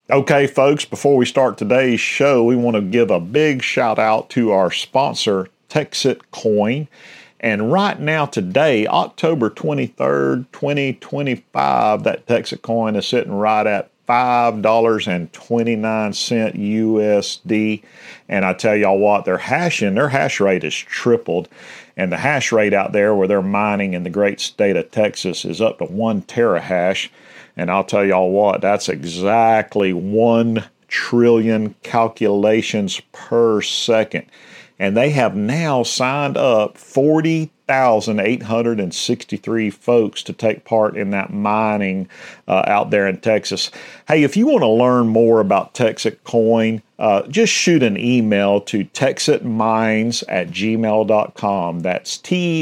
Okay, folks, before we start today's show, we want to give a big shout out to our sponsor, Texit Coin. And right now, today, October 23rd, 2025, that Texit Coin is sitting right at $5.29 USD. And I tell y'all what, their hash rate has tripled. And the hash rate out there where they're mining in the great state of Texas is up to 1 terahash. And I'll tell y'all what, that's exactly 1 trillion calculations per second. And they have now signed up 40,863 folks to take part in that mining out there in Texas. Hey, if you want to learn more about Texit Coin, just shoot an email to texitmines@gmail.com. That's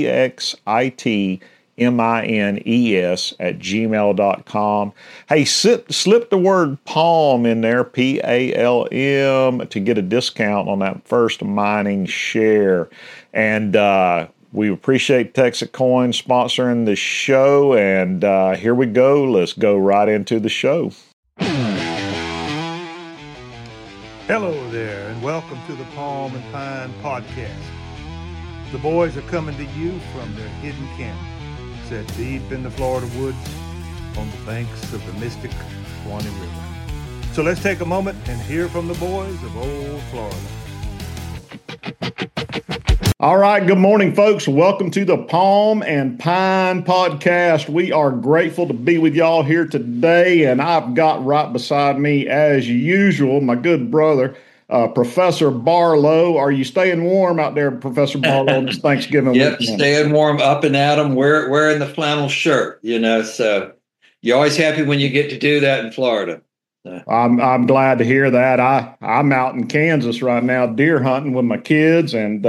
TEXITMINES@gmail.com. Hey, slip the word PALM in there, PALM, to get a discount on that first mining share. And we appreciate Texit Coin sponsoring the show. And here we go. Let's go right into the show. Hello there, and welcome to the Palm and Pine Podcast. The boys are coming to you from their hidden camp, set deep in the Florida woods on the banks of the mystic Suwannee River. So let's take a moment and hear from the boys of old Florida. All right, good morning, folks. Welcome to the Palm and Pine Podcast. We are grateful to be with y'all here today, and I've got right beside me, as usual, my good brother, Professor Barlow. Are you staying warm out there, Professor Barlow, on this Thanksgiving Yep, weekend? staying warm, up and at 'em, wearing the flannel shirt, so you're always happy when you get to do that in Florida. I'm glad to hear that. I'm out in Kansas right now, deer hunting with my kids, and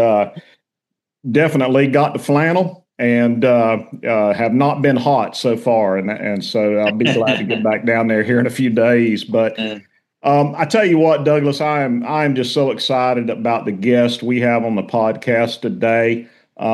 definitely got the flannel and have not been hot so far. And so I'll be glad to get back down there here in a few days. But I tell you what, Douglas, I'm just so excited about the guest we have on the podcast today.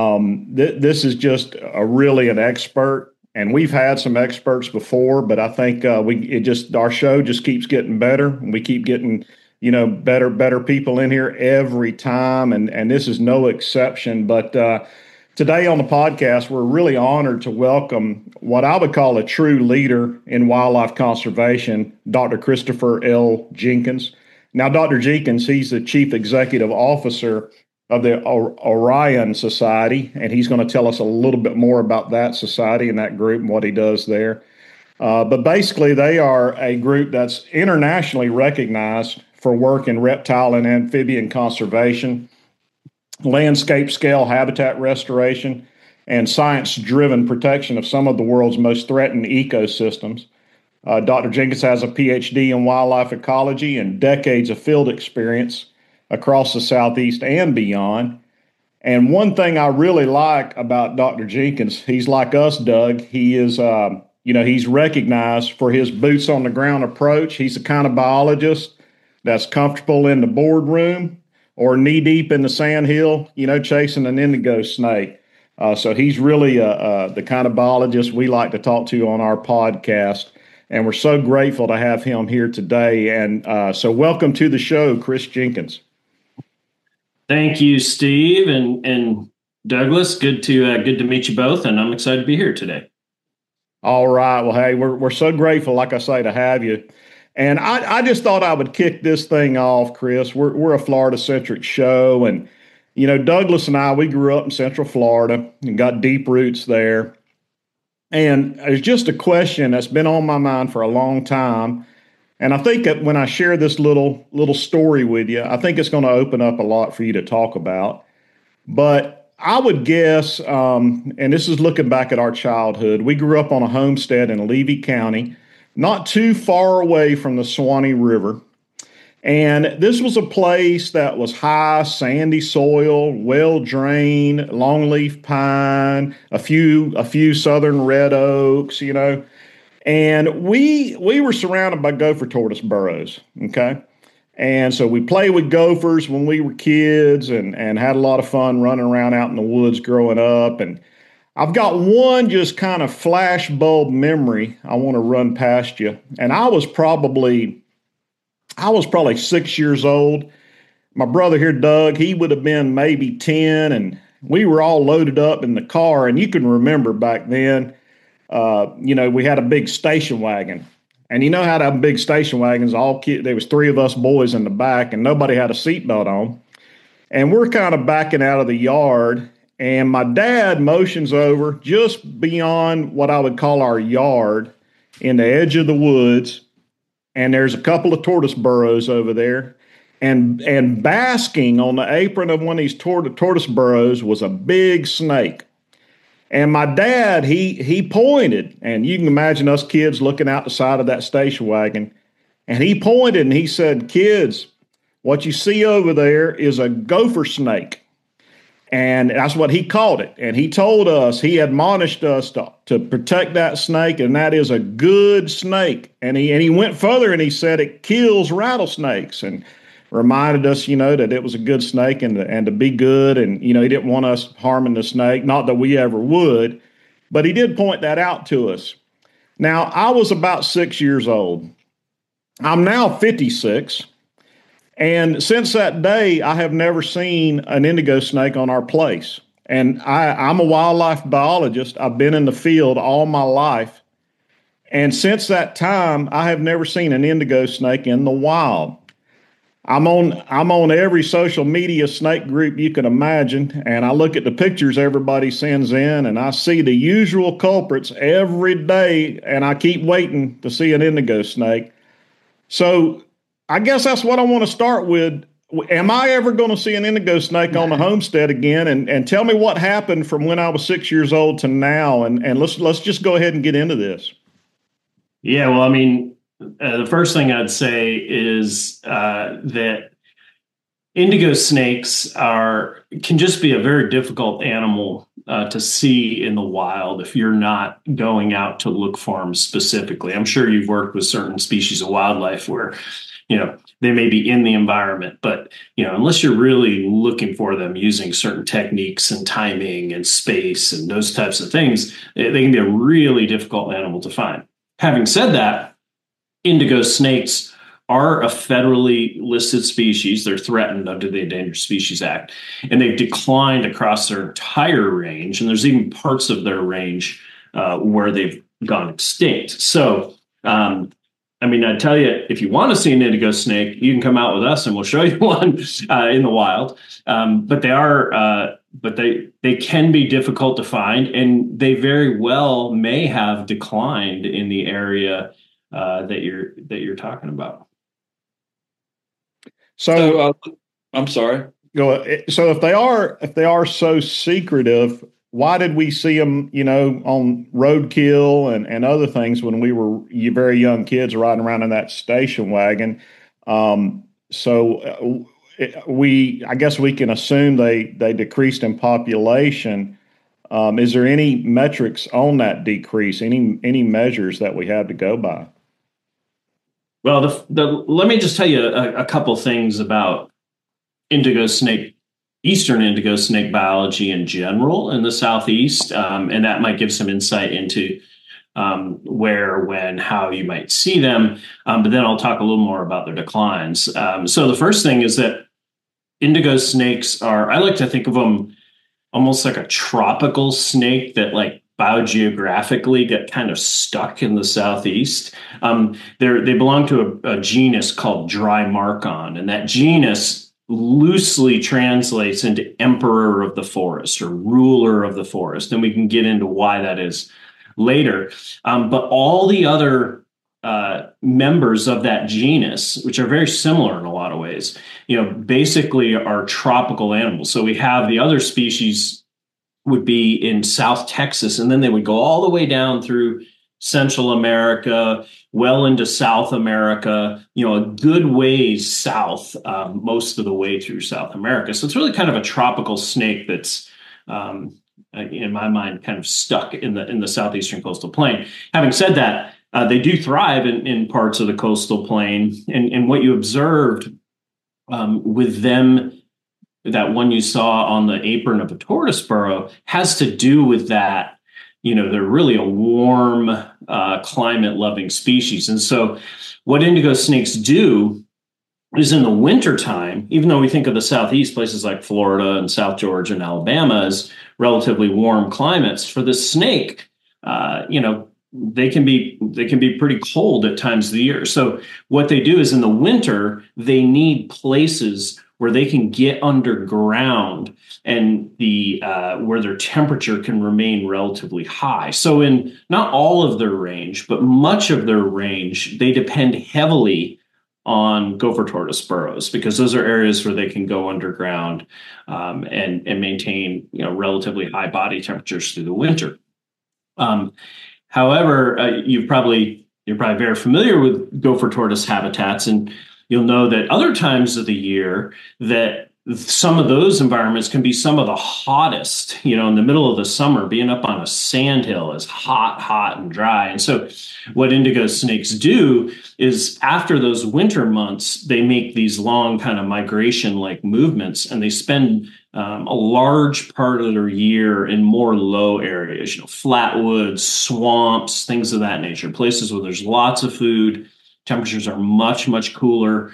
This is just really an expert, and we've had some experts before, but I think our show just keeps getting better, and we keep getting better people in here every time, and this is no exception. But today on the podcast, we're really honored to welcome what I would call a true leader in wildlife conservation, Dr. Christopher L. Jenkins. Now, Dr. Jenkins, he's the Chief Executive Officer of the Orion Society, and he's going to tell us a little bit more about that society and that group and what he does there. But basically, they are a group that's internationally recognized for work in reptile and amphibian conservation, landscape scale habitat restoration, and science-driven protection of some of the world's most threatened ecosystems. Dr. Jenkins has a PhD in wildlife ecology and decades of field experience across the Southeast and beyond. And one thing I really like about Dr. Jenkins, he's like us, Doug. He is, he's recognized for his boots on the ground approach. He's the kind of biologist that's comfortable in the boardroom or knee deep in the sandhill, chasing an indigo snake. So he's really the kind of biologist we like to talk to on our podcast. And we're so grateful to have him here today. And so welcome to the show, Chris Jenkins. Thank you, Steve and Douglas. Good to meet you both, and I'm excited to be here today. All right. Well, hey, we're so grateful, like I say, to have you. And I just thought I would kick this thing off, Chris. We're a Florida-centric show, and Douglas and I, we grew up in Central Florida and got deep roots there. And it's just a question that's been on my mind for a long time. And I think that when I share this little story with you, I think it's going to open up a lot for you to talk about. But I would guess, and this is looking back at our childhood, we grew up on a homestead in Levy County, not too far away from the Suwannee River. And this was a place that was high, sandy soil, well-drained, longleaf pine, a few southern red oaks, And we were surrounded by gopher tortoise burrows, okay? And so we played with gophers when we were kids and had a lot of fun running around out in the woods growing up. And I've got one just kind of flash bulb memory I want to run past you. And I was probably I was probably 6 years old. My brother here, Doug, he would have been maybe 10, and we were all loaded up in the car. And you can remember back then, we had a big station wagon. And you know how to have big station wagons, there was three of us boys in the back, and nobody had a seatbelt on. And we're kind of backing out of the yard, and my dad motions over just beyond what I would call our yard in the edge of the woods. And there's a couple of tortoise burrows over there. And basking on the apron of one of these tortoise burrows was a big snake. And my dad, he pointed, and you can imagine us kids looking out the side of that station wagon. And he pointed and he said, "Kids, what you see over there is a gopher snake." And that's what he called it. And he told us, he admonished us to protect that snake, and that is a good snake. And he went further and he said it kills rattlesnakes, and reminded us, that it was a good snake and to be good. And, he didn't want us harming the snake. Not that we ever would, but he did point that out to us. Now, I was about 6 years old. I'm now 56. And since that day, I have never seen an indigo snake on our place. And I'm a wildlife biologist. I've been in the field all my life. And since that time, I have never seen an indigo snake in the wild. I'm on every social media snake group you can imagine, and I look at the pictures everybody sends in, and I see the usual culprits every day, and I keep waiting to see an indigo snake. So I guess that's what I want to start with. Am I ever going to see an indigo snake on the homestead again? And tell me what happened from when I was 6 years old to now, and let's just go ahead and get into this. Yeah, well, I mean, the first thing I'd say is that indigo snakes can just be a very difficult animal to see in the wild if you're not going out to look for them specifically. I'm sure you've worked with certain species of wildlife where, they may be in the environment, but, unless you're really looking for them using certain techniques and timing and space and those types of things, they can be a really difficult animal to find. Having said that, indigo snakes are a federally listed species. They're threatened under the Endangered Species Act, and they've declined across their entire range. And there's even parts of their range where they've gone extinct. So, I tell you, if you want to see an indigo snake, you can come out with us and we'll show you one in the wild. But they can be difficult to find, and they very well may have declined in the area that you're talking about. So I'm sorry. Go ahead. So if they are so secretive, why did we see them, on roadkill and other things when we were very young kids riding around in that station wagon? I guess we can assume they decreased in population. Is there any metrics on that decrease? Any measures that we have to go by? Well, let me just tell you a couple things about eastern indigo snake biology in general in the Southeast, and that might give some insight into where, when, how you might see them. But then I'll talk a little more about their declines. So the first thing is that indigo snakes I like to think of them almost like a tropical snake that biogeographically get kind of stuck in the Southeast. They belong to a genus called Drymarchon, and that genus loosely translates into emperor of the forest or ruler of the forest. And we can get into why that is later. But all the other members of that genus, which are very similar in a lot of ways, basically are tropical animals. So we have the other species would be in South Texas, and then they would go all the way down through Central America, well into South America, a good ways south, most of the way through South America. So it's really kind of a tropical snake that's, in my mind, kind of stuck in the southeastern coastal plain. Having said that, they do thrive in parts of the coastal plain. And what you observed with them, that one you saw on the apron of a tortoise burrow, has to do with that. They're really a warm, climate-loving species. And so what indigo snakes do is in the wintertime, even though we think of the Southeast, places like Florida and South Georgia and Alabama as relatively warm climates, for the snake, they can be pretty cold at times of the year. So what they do is in the winter, they need places where they can get underground and where their temperature can remain relatively high. So in not all of their range, but much of their range, they depend heavily on gopher tortoise burrows, because those are areas where they can go underground and maintain relatively high body temperatures through the winter. However, you're probably very familiar with gopher tortoise habitats, and you'll know that other times of the year that some of those environments can be some of the hottest, in the middle of the summer. Being up on a sandhill is hot and dry. And so what indigo snakes do is after those winter months, they make these long kind of migration-like movements, and they spend a large part of their year in more low areas, flatwoods, swamps, things of that nature, places where there's lots of food, temperatures are much, much cooler.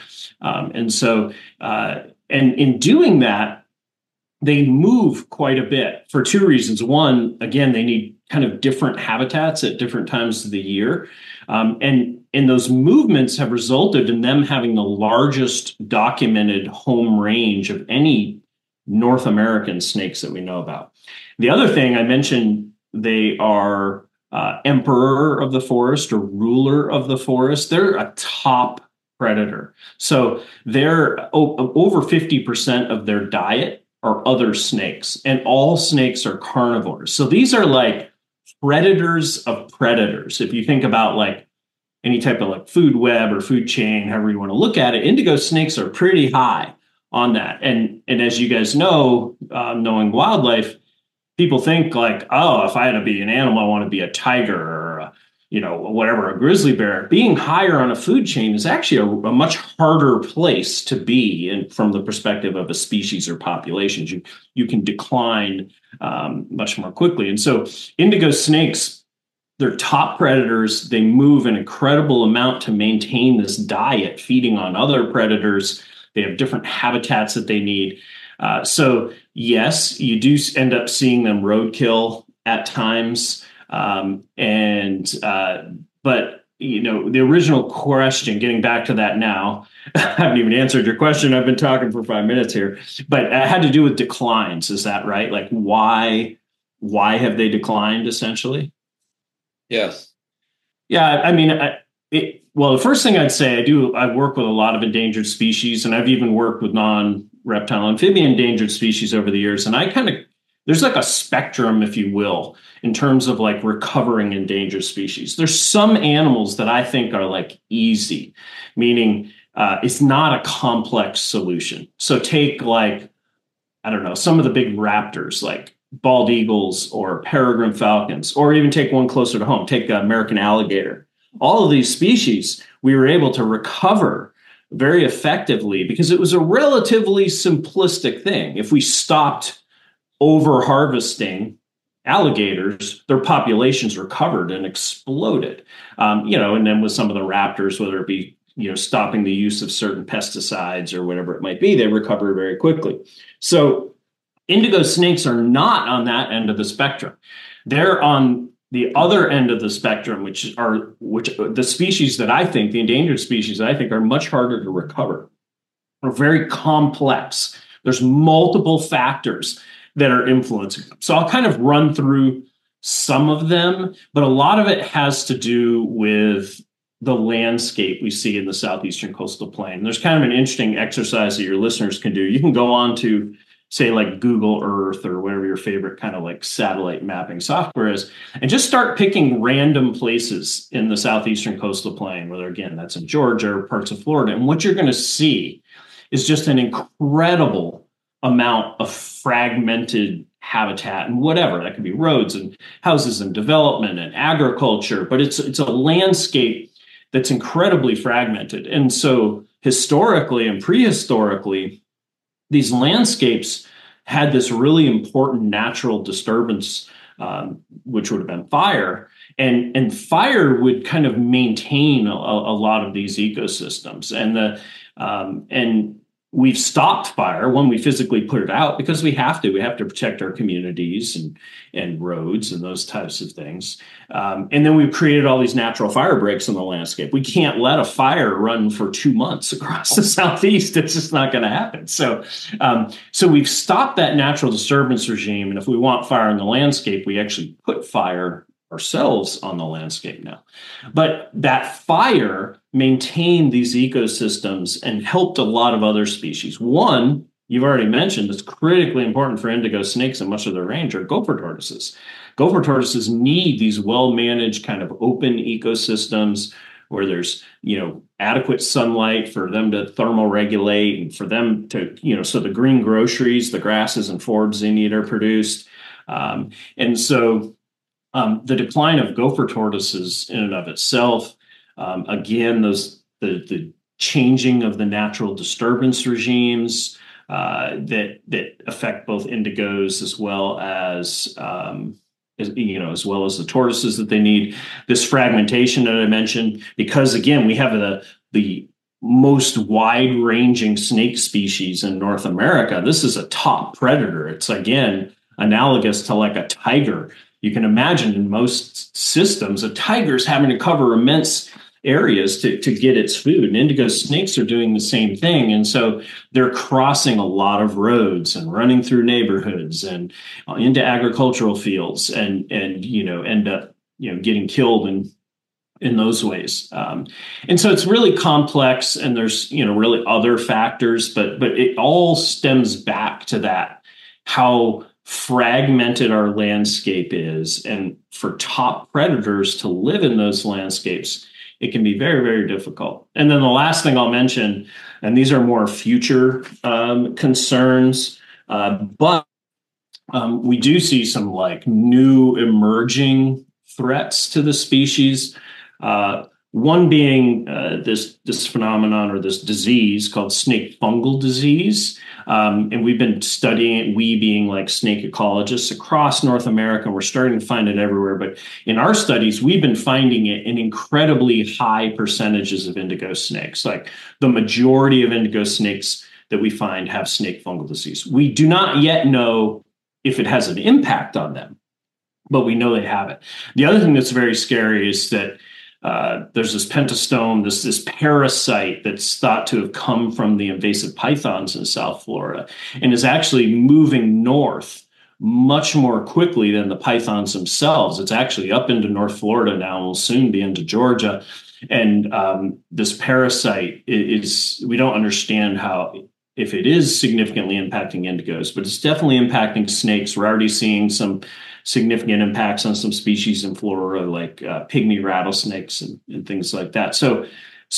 And in doing that, they move quite a bit for two reasons. One, again, they need kind of different habitats at different times of the year. And those movements have resulted in them having the largest documented home range of any North American snakes that we know about. The other thing I mentioned, they are emperor of the forest or ruler of the forest. They're a top predator. So they're over 50% of their diet are other snakes, and all snakes are carnivores. So these are like predators of predators. If you think about like any type of like food web or food chain, however you want to look at it, indigo snakes are pretty high on that. And as you guys know, knowing wildlife, people think like, oh, if I had to be an animal, I want to be a tiger or a grizzly bear. Being higher on a food chain is actually a much harder place to be from the perspective of a species or populations. You can decline much more quickly. And so indigo snakes, they're top predators. They move an incredible amount to maintain this diet, feeding on other predators. They have different habitats that they need. So yes, you do end up seeing them roadkill at times. But the original question, getting back to that now, I haven't even answered your question. I've been talking for 5 minutes here, but it had to do with declines. Is that right? Like why have they declined essentially? Yes. Yeah. I mean, the first thing I'd say, I work with a lot of endangered species, and I've even worked with non-reptile amphibian endangered species over the years. And there's like a spectrum, if you will, in terms of like recovering endangered species. There's some animals that I think are like easy, meaning it's not a complex solution. So take like, I don't know, some of the big raptors like bald eagles or peregrine falcons, or even take one closer to home, take American alligator. All of these species, we were able to recover very effectively because it was a relatively simplistic thing. If we stopped over harvesting alligators, their populations recovered and exploded. And then with some of the raptors, whether it be, stopping the use of certain pesticides or whatever it might be, they recover very quickly. So indigo snakes are not on that end of the spectrum. They're on the other end of the spectrum, which the species that I think, the endangered species that I think are much harder to recover, are very complex. There's multiple factors that are influencing them. So I'll kind of run through some of them, but a lot of it has to do with the landscape we see in the southeastern coastal plain. There's kind of an interesting exercise that your listeners can do. You can go on to, say, like Google Earth or whatever your favorite kind of like satellite mapping software is, and just start picking random places in the southeastern coastal plain, whether, again, that's in Georgia or parts of Florida. And what you're going to see is just an incredible amount of fragmented habitat and whatever. That could be roads and houses and development and agriculture, but it's a landscape that's incredibly fragmented. And so historically and prehistorically, these landscapes had this really important natural disturbance, which would have been fire. And fire would kind of maintain a lot of these ecosystems. And we've stopped fire when we physically put it out because we have to. We have to protect our communities and roads and those types of things. And then we've created all these natural fire breaks in the landscape. We can't let a fire run for 2 months across the Southeast. It's just not going to happen. So we've stopped that natural disturbance regime. And if we want fire in the landscape, we actually put fire ourselves on the landscape now. But that fire maintained these ecosystems and helped a lot of other species. One, you've already mentioned, that's critically important for indigo snakes and much of their range are gopher tortoises. Gopher tortoises need these well-managed kind of open ecosystems where there's, adequate sunlight for them to thermoregulate and for them to, so the green groceries, the grasses and forbs they need are produced. And so the decline of gopher tortoises in and of itself, again, the changing of the natural disturbance regimes that affect both indigos as well as as well as the tortoises that they need. This fragmentation that I mentioned, because again, we have the most wide-ranging snake species in North America. This is a top predator. It's again analogous to like a tiger. You can imagine in most systems, a tiger's having to cover immense areas to get its food. And indigo snakes are doing the same thing. And so they're crossing a lot of roads and running through neighborhoods and into agricultural fields and end up, getting killed in those ways. And so it's really complex and there's, really other factors, but it all stems back to that, how fragmented our landscape is. And for top predators to live in those landscapes, it can be very, very difficult. And then the last thing I'll mention, and these are more future concerns, but we do see some like new emerging threats to the species. One being this phenomenon or this disease called snake fungal disease. And we've been studying it, we being like snake ecologists across North America, and we're starting to find it everywhere. But in our studies, we've been finding it in incredibly high percentages of indigo snakes. Like the majority of indigo snakes that we find have snake fungal disease. We do not yet know if it has an impact on them, but we know they have it. The other thing that's very scary is that there's this pentastome, this parasite that's thought to have come from the invasive pythons in South Florida and is actually moving north much more quickly than the pythons themselves. It's actually up into North Florida now and will soon be into Georgia. And this parasite we don't understand if it is significantly impacting indigos, but it's definitely impacting snakes. We're already seeing some significant impacts on some species in Florida, like pygmy rattlesnakes and things like that. So,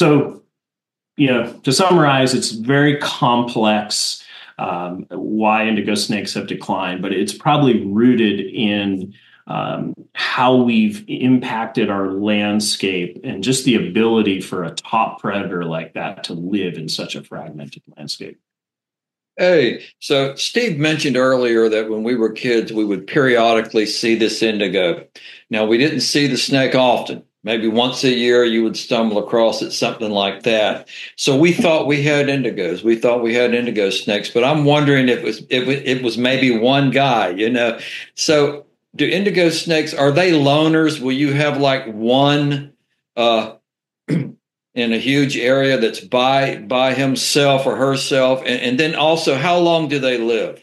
to summarize, it's very complex why indigo snakes have declined, but it's probably rooted in how we've impacted our landscape and just the ability for a top predator like that to live in such a fragmented landscape. Hey, so Steve mentioned earlier that when we were kids, we would periodically see this indigo. Now, we didn't see the snake often. Maybe once a year you would stumble across it, something like that. So we thought we had indigos. We thought we had indigo snakes, but I'm wondering if it was maybe one guy, So do indigo snakes, are they loners? Will you have like one in a huge area that's by himself or herself? And then also, how long do they live?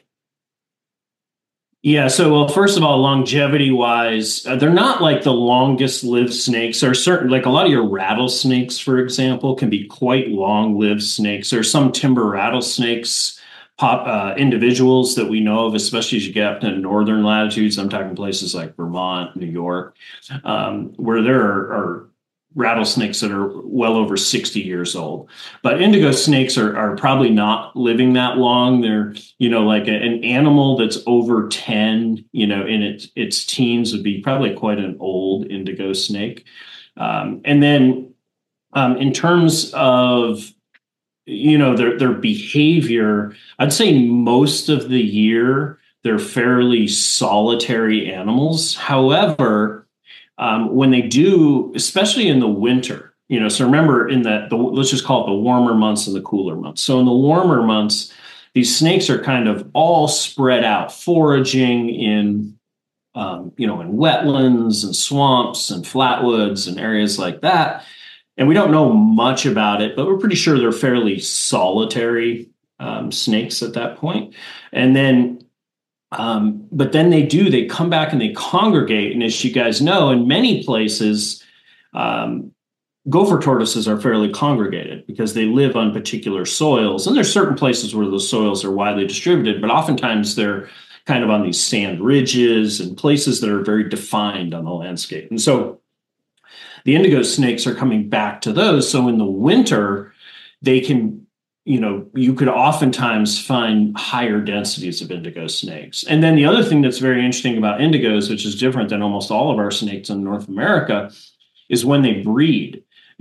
Yeah, so, well, first of all, longevity-wise, they're not like the longest-lived snakes. There are certain, like a lot of your rattlesnakes, for example, can be quite long-lived snakes. There are some timber rattlesnakes, individuals that we know of, especially as you get up to northern latitudes. I'm talking places like Vermont, New York, where there are rattlesnakes that are well over 60 years old. But indigo snakes are probably not living that long. They're, like an animal that's over 10, in its teens would be probably quite an old indigo snake. And then in terms of, their behavior, I'd say most of the year, they're fairly solitary animals. However, when they do, especially in the winter, so remember let's just call it the warmer months and the cooler months. So in the warmer months, these snakes are kind of all spread out, foraging in wetlands and swamps and flatwoods and areas like that. And we don't know much about it, but we're pretty sure they're fairly solitary snakes at that point. And then, but then they come back and they congregate. And as you guys know, in many places, gopher tortoises are fairly congregated because they live on particular soils. And there's certain places where those soils are widely distributed, but oftentimes they're kind of on these sand ridges and places that are very defined on the landscape. And so the indigo snakes are coming back to those. So in the winter, they can, you could oftentimes find higher densities of indigo snakes. And then the other thing that's very interesting about indigos, which is different than almost all of our snakes in North America, is when they breed.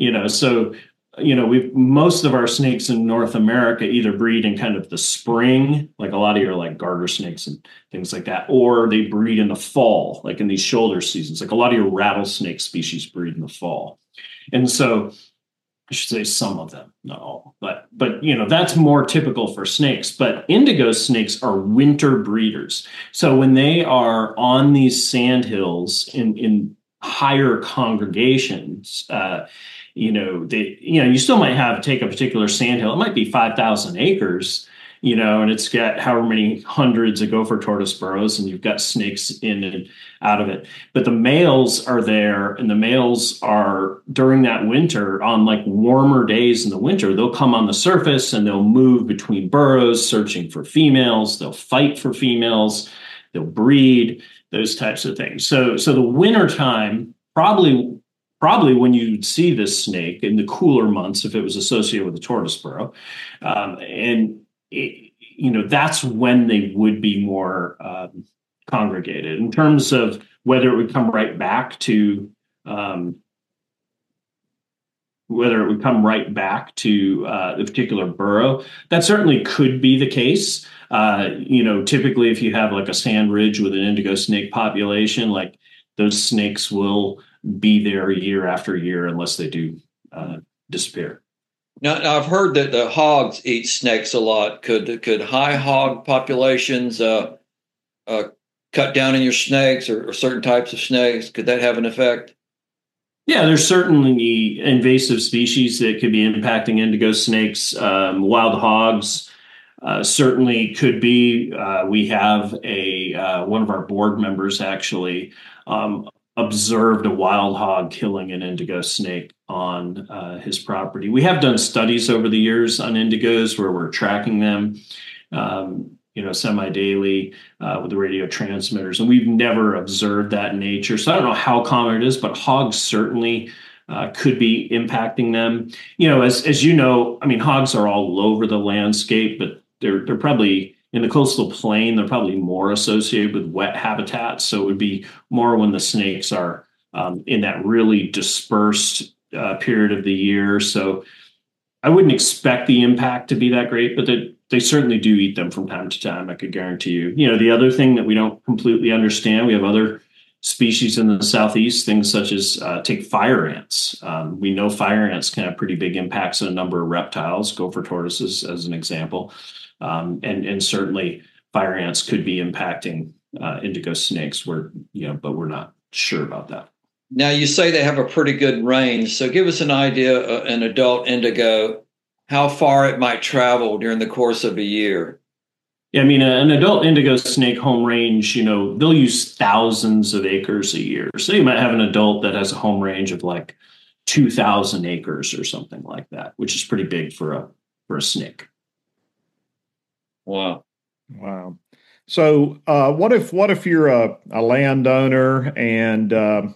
Most of our snakes in North America either breed in kind of the spring, like a lot of your like garter snakes and things like that, or they breed in the fall, like in these shoulder seasons. Like a lot of your rattlesnake species breed in the fall. And so I should say some of them, not all, but that's more typical for snakes. But indigo snakes are winter breeders. So when they are on these sand hills in higher congregations, you still might take a particular sandhill. It might be 5,000 acres, and it's got however many hundreds of gopher tortoise burrows, and you've got snakes in and out of it. But the males are there, and the males are during that winter on like warmer days in the winter, they'll come on the surface and they'll move between burrows searching for females. They'll fight for females. They'll breed, those types of things. So the wintertime, probably when you'd see this snake in the cooler months, if it was associated with a tortoise burrow, that's when they would be more congregated. In terms of whether it would come right back to the particular burrow, that certainly could be the case. Typically, if you have like a sand ridge with an indigo snake population, like those snakes will be there year after year unless they do disappear. Now, I've heard that the hogs eat snakes a lot. Could high hog populations cut down on your snakes or certain types of snakes? Could that have an effect? Yeah, there's certainly invasive species that could be impacting indigo snakes. Wild hogs certainly could be. We have one of our board members actually observed a wild hog killing an indigo snake on his property. We have done studies over the years on indigos where we're tracking them, semi-daily with the radio transmitters, and we've never observed that in nature. So I don't know how common it is, but hogs certainly could be impacting them. As you know, I mean, hogs are all over the landscape, but they're probably in the coastal plain, they're probably more associated with wet habitats. So it would be more when the snakes are in that really dispersed period of the year. So I wouldn't expect the impact to be that great, but they certainly do eat them from time to time, I could guarantee you. The other thing that we don't completely understand, we have other species in the Southeast, things such as take fire ants. We know fire ants can have pretty big impacts on a number of reptiles, gopher tortoises as an example. And certainly fire ants could be impacting indigo snakes, but we're not sure about that. Now, you say they have a pretty good range. So give us an idea, an adult indigo, how far it might travel during the course of a year. Yeah, I mean, an adult indigo snake home range, they'll use thousands of acres a year. So you might have an adult that has a home range of like 2,000 acres or something like that, which is pretty big for a snake. Wow. So what if you're a landowner and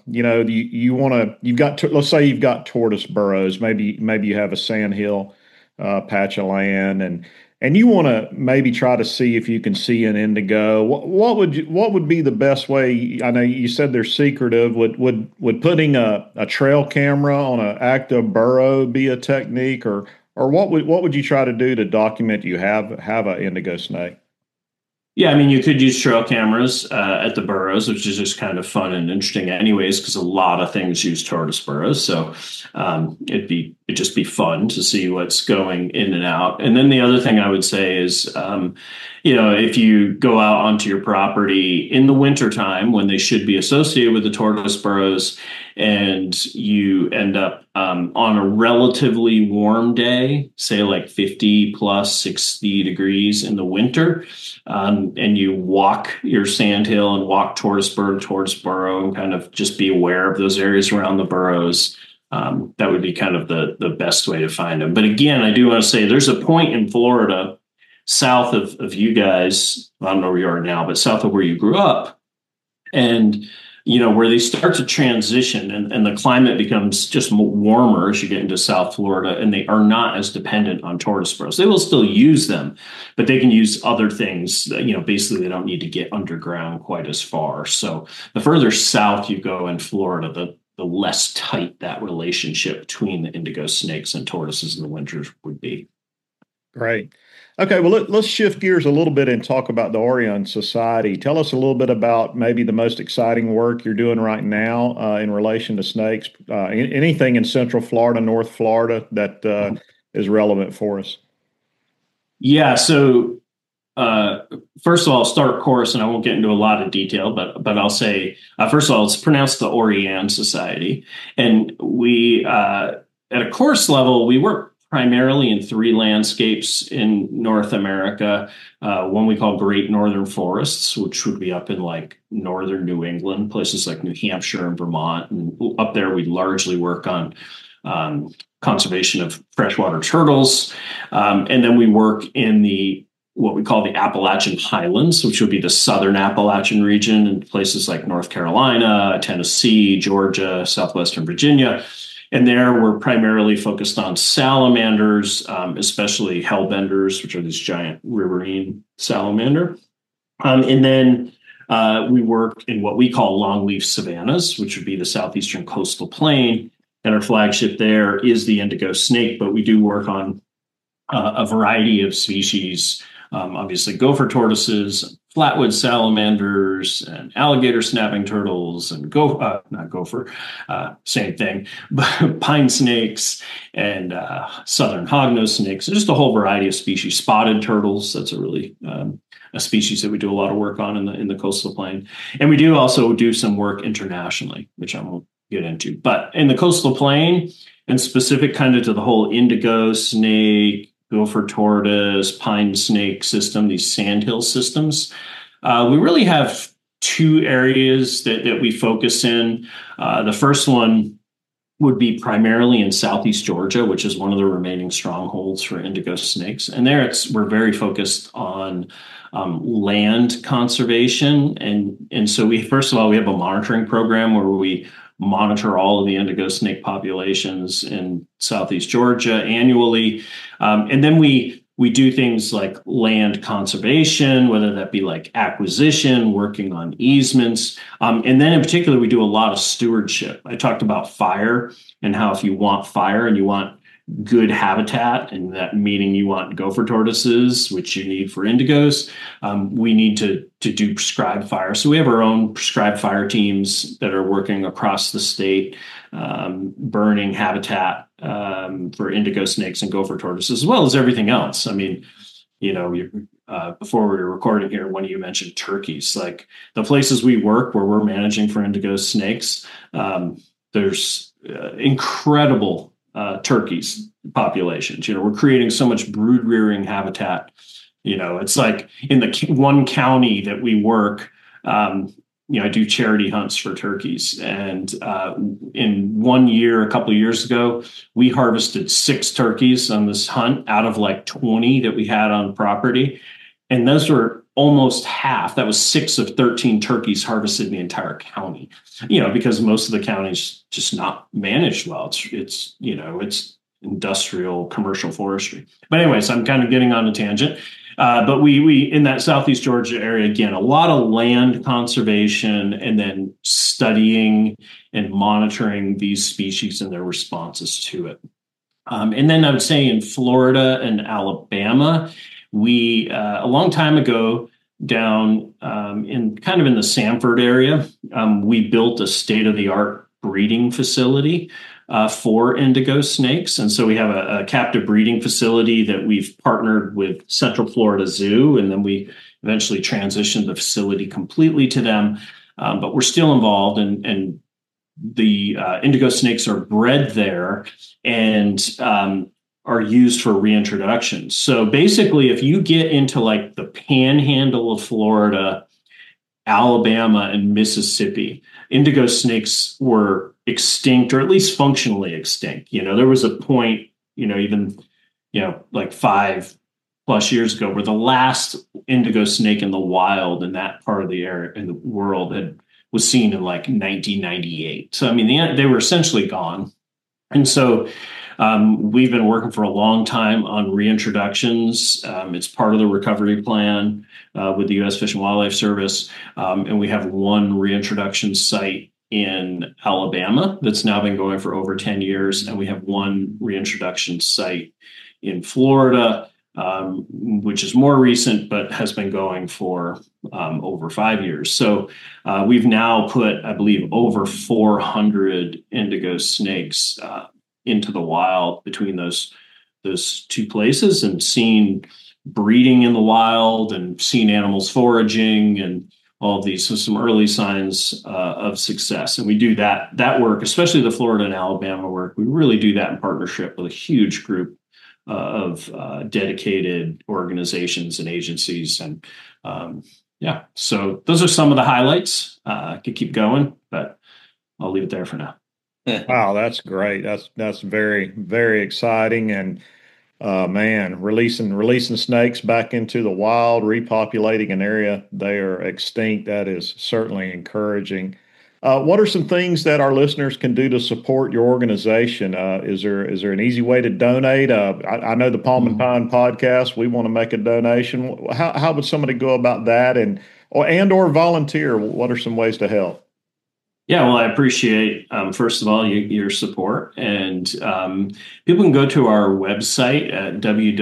let's say you've got tortoise burrows, maybe you have a sandhill patch of land and you want to maybe try to see if you can see an indigo. What would be the best way? I know you said they're secretive. Would putting a trail camera on an active burrow be a technique, or what would you try to do to document you have an indigo snake? Yeah, I mean, you could use trail cameras at the burrows, which is just kind of fun and interesting, anyways, because a lot of things use tortoise burrows. So it'd just be fun to see what's going in and out. And then the other thing I would say is, if you go out onto your property in the wintertime when they should be associated with the tortoise burrows, and you end up on a relatively warm day, say like 50 plus 60 degrees in the winter, and you walk your sandhill and walk tortoise burrow and kind of just be aware of those areas around the burrows. That would be kind of the best way to find them. But again, I do want to say there's a point in Florida south of you guys, I don't know where you are now, but south of where you grew up, and where they start to transition and the climate becomes just warmer as you get into South Florida, and they are not as dependent on tortoise burrows. They will still use them, but they can use other things. Basically they don't need to get underground quite as far. So the further south you go in Florida, the less tight that relationship between the indigo snakes and tortoises in the winters would be. Great. Okay, well, let's shift gears a little bit and talk about the Orion Society. Tell us a little bit about maybe the most exciting work you're doing right now in relation to snakes, anything in Central Florida, North Florida that is relevant for us. Yeah, so first of all, I'll start course, and I won't get into a lot of detail, but I'll say, first of all, it's pronounced the Orion Society. And we, at a course level, we work primarily in 3 landscapes in North America. One we call Great Northern Forests, which would be up in like northern New England, places like New Hampshire and Vermont. And up there, we largely work on conservation of freshwater turtles. And then we work in what we call the Appalachian Highlands, which would be the southern Appalachian region, and places like North Carolina, Tennessee, Georgia, southwestern Virginia. And there we're primarily focused on salamanders, especially hellbenders, which are these giant riverine salamander. And then we work in what we call longleaf savannas, which would be the southeastern coastal plain. And our flagship there is the indigo snake, but we do work on a variety of species, obviously gopher tortoises, flatwood salamanders, and alligator snapping turtles, and not gopher, same thing, but pine snakes and southern hognose snakes, just a whole variety of species. Spotted turtles, that's a really a species that we do a lot of work on in the coastal plain. And we do also do some work internationally, which I won't get into. But in the coastal plain, and specific kind of to the whole indigo snake, gopher tortoise, pine snake system, these sandhill systems, we really have 2 areas that we focus in. The first one would be primarily in Southeast Georgia, which is one of the remaining strongholds for indigo snakes. And there we're very focused on land conservation. And so first of all, we have a monitoring program where we monitor all of the indigo snake populations in Southeast Georgia annually. And then we do things like land conservation, whether that be like acquisition, working on easements. And then in particular, we do a lot of stewardship. I talked about fire and how if you want fire and you want good habitat, and that meaning you want gopher tortoises, which you need for indigos, we need to do prescribed fire. So we have our own prescribed fire teams that are working across the state, burning habitat for indigo snakes and gopher tortoises, as well as everything else. I mean, before we were recording here, one of you mentioned turkeys. Like the places we work where we're managing for indigo snakes, there's incredible turkeys populations. We're creating so much brood rearing habitat. It's like in the one county that we work, I do charity hunts for turkeys. And in 1 year, a couple of years ago, we harvested 6 turkeys on this hunt out of like 20 that we had on property. And those were almost half. That was 6 of 13 turkeys harvested in the entire county, because most of the county's just not managed well. It's industrial commercial forestry. But anyways, I'm kind of getting on a tangent. But we in that Southeast Georgia area, again, a lot of land conservation and then studying and monitoring these species and their responses to it. And then I would say in Florida and Alabama, we a long time ago down in kind of in the Sanford area. We built a state-of-the-art breeding facility for indigo snakes. And so we have a captive breeding facility that we've partnered with Central Florida Zoo, and then we eventually transitioned the facility completely to them. But we're still involved, and the indigo snakes are bred there and are used for reintroduction. So basically, if you get into like the panhandle of Florida, Alabama, and Mississippi, indigo snakes were extinct, or at least functionally extinct. There was a point, even, like 5+ years ago, where the last indigo snake in the wild in that part of the area in the world was seen in like 1998. So, I mean, they were essentially gone. And so we've been working for a long time on reintroductions. It's part of the recovery plan with the U.S. Fish and Wildlife Service. And we have one reintroduction site in Alabama that's now been going for over 10 years. And we have one reintroduction site in Florida, which is more recent, but has been going for over 5 years. So we've now put, I believe, over 400 indigo snakes into the wild between those two places, and seen breeding in the wild and seen animals foraging and all of these. So some early signs of success. And we do that work, especially the Florida and Alabama work. We really do that in partnership with a huge group of dedicated organizations and agencies. And so those are some of the highlights. I could keep going, but I'll leave it there for now. Wow, that's great. That's very, very exciting. And man, releasing snakes back into the wild, repopulating an area they are extinct, that is certainly encouraging. What are some things that our listeners can do to support your organization? Is there an easy way to donate? I know the Palm and Pine podcast, we want to make a donation. How would somebody go about that, or volunteer? What are some ways to help? Yeah, well, I appreciate, first of all, your support. And people can go to our website at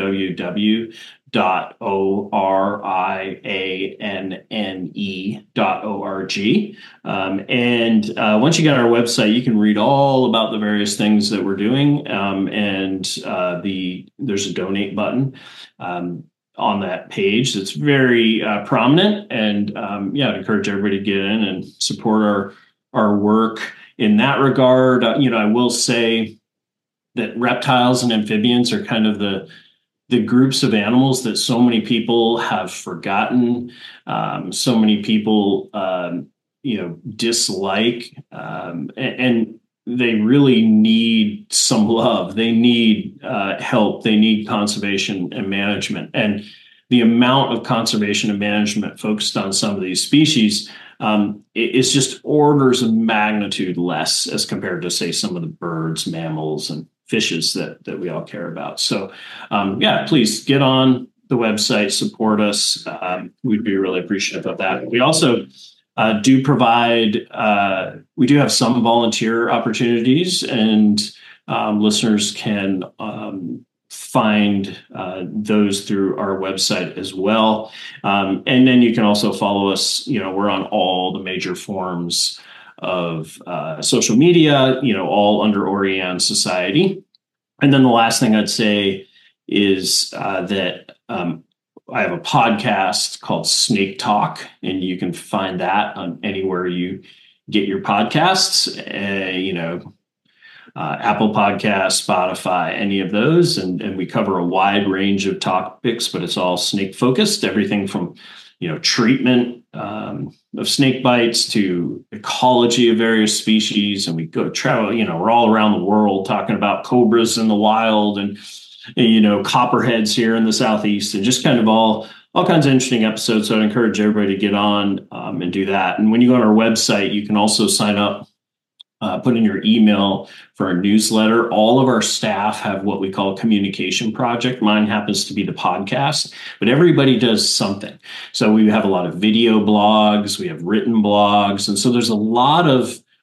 www.orianne.org. And once you get on our website, you can read all about the various things that we're doing. And there's a donate button on that page that's very prominent. And I'd encourage everybody to get in and support our work in that regard. I will say that reptiles and amphibians are kind of the groups of animals that so many people have forgotten. So many people, dislike, and they really need some love. They need help. They need conservation and management. And the amount of conservation and management focused on some of these species is just orders of magnitude less as compared to, say, some of the birds, mammals, and fishes that we all care about. So, please get on the website, support us. We'd be really appreciative of that. We also do provide, we do have some volunteer opportunities, and listeners can find those through our website as well. And then you can also follow us. We're on all the major forms of social media, all under Orianne Society. And then the last thing I'd say is that I have a podcast called Snake Talk, and you can find that on anywhere you get your podcasts, Apple Podcasts, Spotify, any of those. And we cover a wide range of topics, but it's all snake focused, everything from, treatment of snake bites to ecology of various species. And we go travel, we're all around the world talking about cobras in the wild and copperheads here in the Southeast, and just kind of all kinds of interesting episodes. So I'd encourage everybody to get on and do that. And when you go on our website, you can also sign up, put in your email for our newsletter. All of our staff have what we call a communication project. Mine happens to be the podcast, but everybody does something. So we have a lot of video blogs, we have written blogs. And so there's a lot of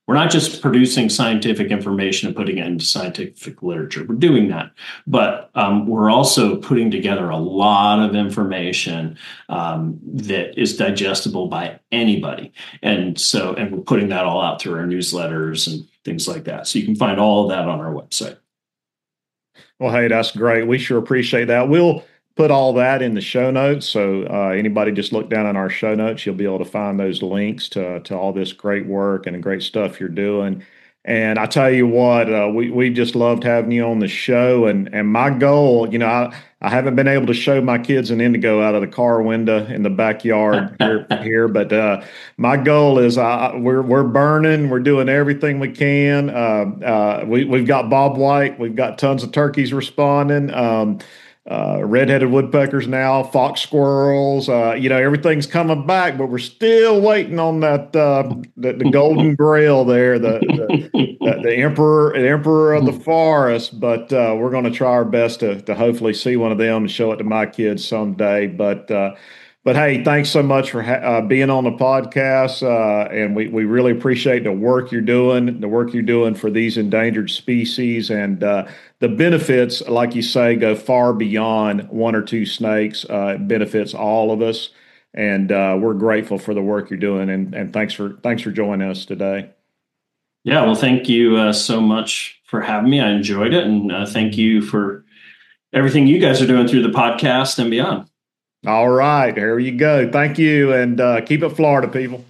We're not just producing scientific information and putting it into scientific literature. We're doing that, but we're also putting together a lot of information that is digestible by anybody. And we're putting that all out through our newsletters and things like that. So you can find all of that on our website. Well, hey, that's great. We sure appreciate that. We'll put all that in the show notes. So anybody just look down in our show notes, you'll be able to find those links to all this great work and the great stuff you're doing. And I tell you what, we just loved having you on the show. And my goal, I haven't been able to show my kids an indigo out of the car window in the backyard here, but my goal is we're burning, we're doing everything we can. We've got Bob White, we've got tons of turkeys responding. Red-headed woodpeckers now, fox squirrels, everything's coming back, but we're still waiting on that the golden grail there, the emperor of the forest. But we're going to try our best to hopefully see one of them and show it to my kids someday. But hey, thanks so much for being on the podcast, and we really appreciate the work you're doing for these endangered species, and the benefits, like you say, go far beyond one or two snakes. It benefits all of us, and we're grateful for the work you're doing, and thanks for joining us today. Yeah, well, thank you so much for having me. I enjoyed it, and thank you for everything you guys are doing through the podcast and beyond. All right, here you go. Thank you, and keep it Florida, people.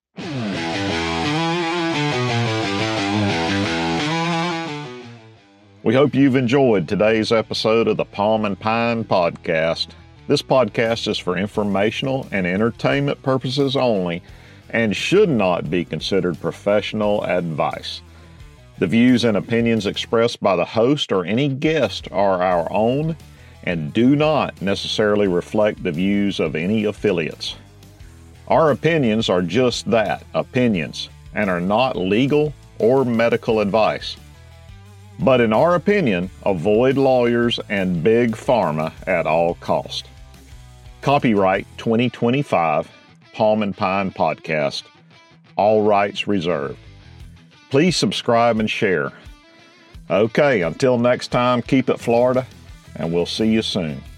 We hope you've enjoyed today's episode of the Palm and Pine Podcast. This podcast is for informational and entertainment purposes only and should not be considered professional advice. The views and opinions expressed by the host or any guest are our own and do not necessarily reflect the views of any affiliates. Our opinions are just that, opinions, and are not legal or medical advice. But in our opinion, avoid lawyers and big pharma at all cost. Copyright 2025, Palm and Pine Podcast. All rights reserved. Please subscribe and share. Okay, until next time, keep it Florida, and we'll see you soon.